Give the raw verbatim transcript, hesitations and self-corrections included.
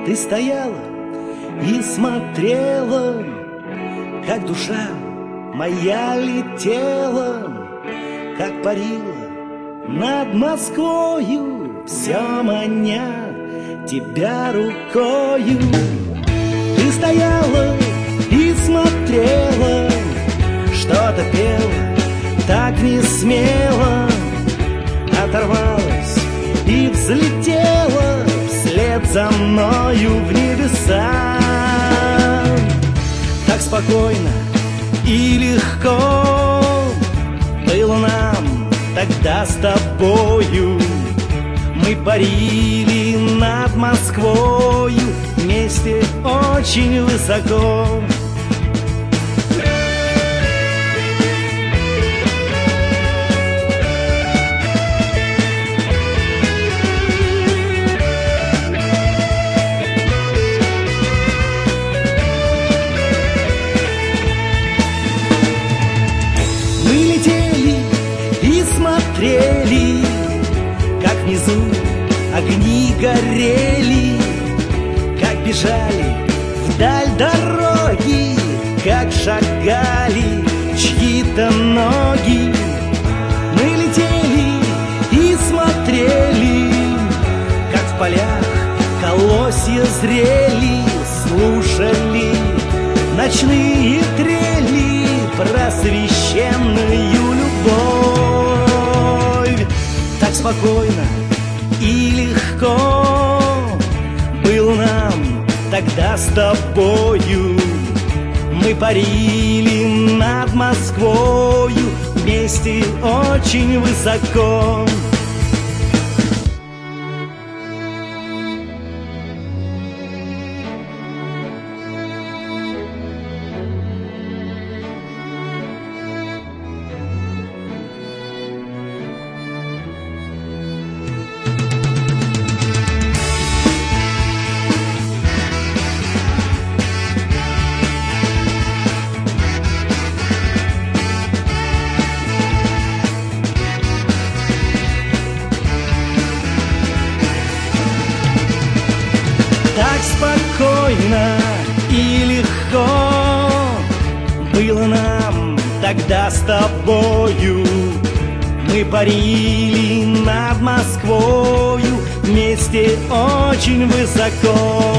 Ты стояла и смотрела, как душа моя летела, как парила над Москвою, все маня тебя рукою. Ты стояла и смотрела, что-то пела, так не смело, оторвалась и взлетела вслед за мною в небеса. Так спокойно и легко было нам тогда с тобою. Мы парили над Москвою вместе очень высоко. Мы летели и смотрели, как внизу огни горели, как бежали вдаль дороги, как шагали чьи-то ноги. Мы летели и смотрели, как в полях колосья зрели, слушали ночные трели про священную любовь. Так спокойно и легко было нам тогда с тобою. Мы парили над Москвою вместе очень высоко. Так спокойно и легко было нам тогда с тобою. Мы парили над Москвою вместе очень высоко.